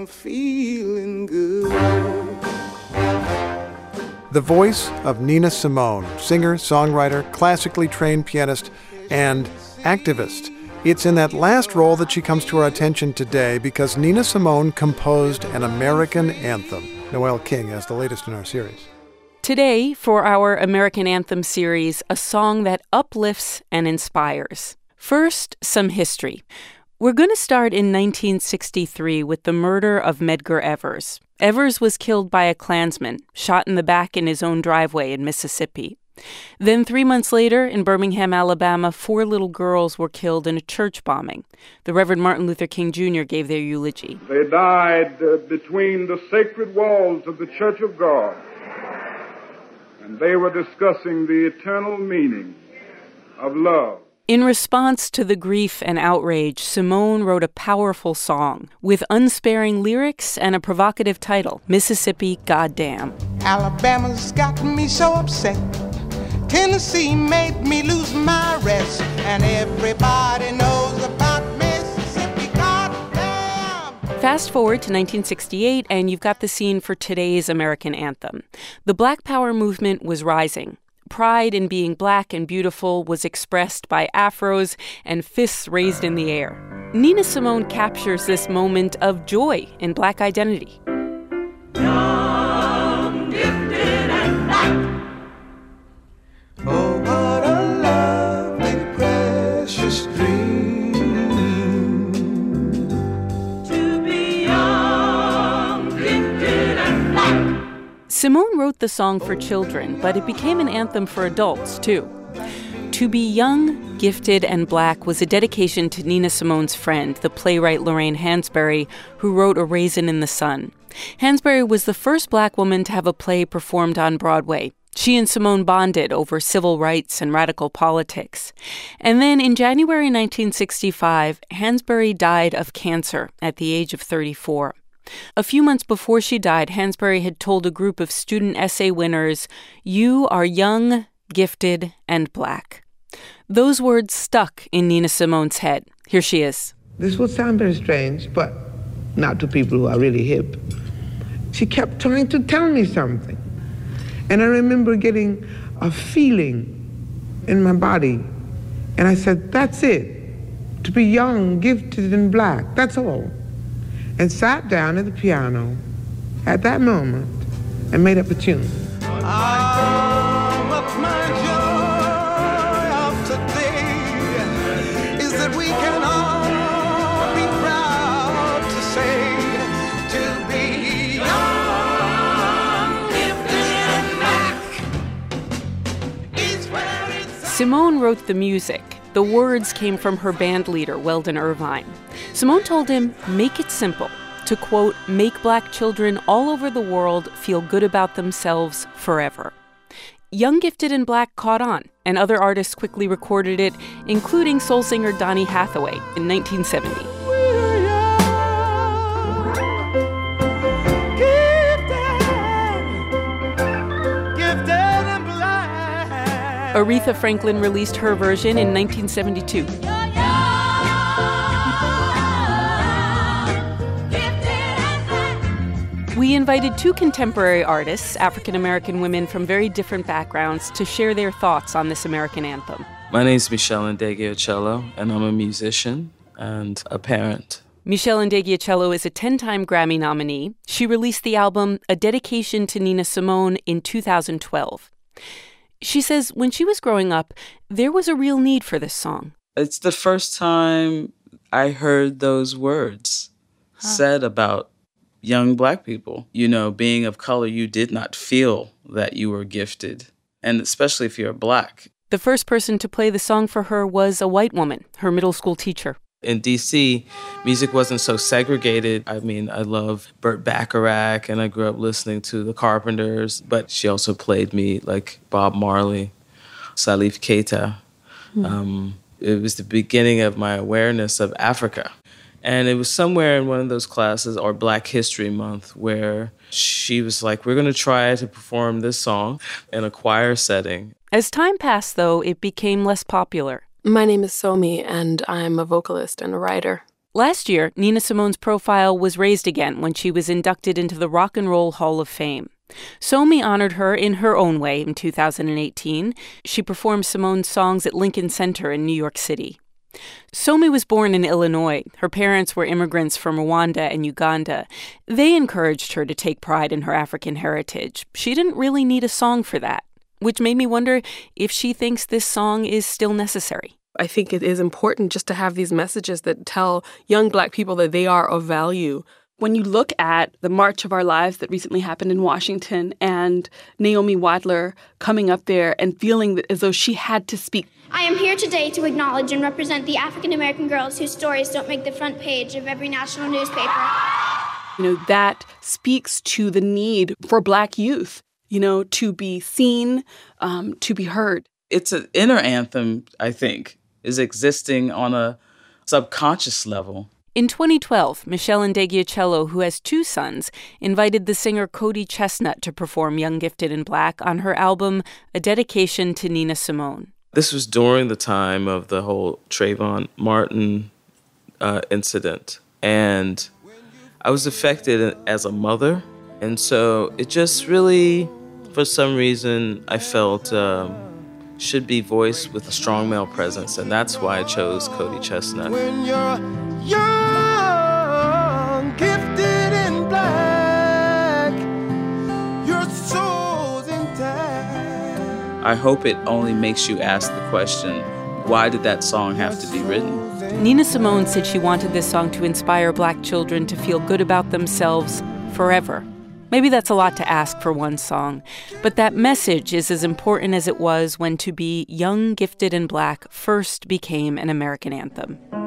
I'm feeling good. The voice of Nina Simone, singer, songwriter, classically trained pianist, and activist. It's in that last role that she comes to our attention today because Nina Simone composed an American anthem. Noel King has the latest in our series. Today, for our American Anthem series, a song that uplifts and inspires. First, some history. We're going to start in 1963 with the murder of Medgar Evers. Evers was killed by a Klansman, shot in the back in his own driveway in Mississippi. Then 3 months later, in Birmingham, Alabama, 4 little girls were killed in a church bombing. The Reverend Martin Luther King Jr. gave their eulogy. They died between the sacred walls of the Church of God, and they were discussing the eternal meaning of love. In response to the grief and outrage, Simone wrote a powerful song with unsparing lyrics and a provocative title, Mississippi Goddamn. Alabama's got me so upset. Tennessee made me lose my rest. And everybody knows about Mississippi Goddamn. Fast forward to 1968, and you've got the scene for today's American anthem. The Black Power movement was rising. Pride in being black and beautiful was expressed by afros and fists raised in the air. Nina Simone captures this moment of joy in black identity. Young, gifted, and black. Oh, what a lovely, precious dream. To be young, gifted, and black. Simone wrote the song for children, but it became an anthem for adults, too. To Be Young, Gifted, and Black was a dedication to Nina Simone's friend, the playwright Lorraine Hansberry, who wrote A Raisin in the Sun. Hansberry was the first black woman to have a play performed on Broadway. She and Simone bonded over civil rights and radical politics. And then in January 1965, Hansberry died of cancer at the age of 34. A few months before she died, Hansberry had told a group of student essay winners, "You are young, gifted, and black." Those words stuck in Nina Simone's head. Here she is. This will sound very strange, but not to people who are really hip. She kept trying to tell me something. And I remember getting a feeling in my body. And I said, that's it. To be young, gifted, and black. That's all. And sat down at the piano at that moment and made up a tune. What's my joy of today is that we can all be proud to say to be young, gifted, and black is where it's. Simone wrote the music. The words came from her band leader, Weldon Irvine. Simone told him, make it simple, to, quote, make black children all over the world feel good about themselves forever. Young, Gifted, and Black caught on, and other artists quickly recorded it, including soul singer Donny Hathaway in 1970. Aretha Franklin released her version in 1972. We invited 2 contemporary artists, African-American women from very different backgrounds, to share their thoughts on this American anthem. My name is Michelle Ndegeocello, and I'm a musician and a parent. Michelle Ndegeocello is a 10-time Grammy nominee. She released the album A Dedication to Nina Simone in 2012. She says when she was growing up, there was a real need for this song. It's the first time I heard those words said about young black people. You know, being of color, you did not feel that you were gifted, and especially if you're black. The first person to play the song for her was a white woman, her middle school teacher. In D.C., music wasn't so segregated. I mean, I love Burt Bacharach, and I grew up listening to the Carpenters, but she also played me like Bob Marley, Salif Keita. It was the beginning of my awareness of Africa. And it was somewhere in one of those classes, or Black History Month, where she was like, we're going to try to perform this song in a choir setting. As time passed, though, it became less popular. My name is Somi, and I'm a vocalist and a writer. Last year, Nina Simone's profile was raised again when she was inducted into the Rock and Roll Hall of Fame. SoMe honored her in her own way in 2018. She performed Simone's songs at Lincoln Center in New York City. SoMe was born in Illinois. Her parents were immigrants from Rwanda and Uganda. They encouraged her to take pride in her African heritage. She didn't really need a song for that, which made me wonder if she thinks this song is still necessary. I think it is important just to have these messages that tell young Black people that they are of value. When you look at the March of Our Lives that recently happened in Washington and Naomi Wadler coming up there and feeling as though she had to speak. I am here today to acknowledge and represent the African American girls whose stories don't make the front page of every national newspaper. That speaks to the need for Black youth, to be seen, to be heard. It's an inner anthem, I think, is existing on a subconscious level. In 2012, Michelle Ndegeocello, who has 2 sons, invited the singer Cody ChesnuTT to perform Young, Gifted, and Black on her album, A Dedication to Nina Simone. This was during the time of the whole Trayvon Martin incident. And I was affected as a mother. And so it just really, for some reason, I felt should be voiced with a strong male presence. And that's why I chose Cody ChesnuTT. When you're young, gifted and black, your soul's intact. I hope it only makes you ask the question, why did that song have to be written? Nina Simone said she wanted this song to inspire Black children to feel good about themselves forever. Maybe that's a lot to ask for one song, but that message is as important as it was when To Be Young, Gifted, and Black first became an American anthem.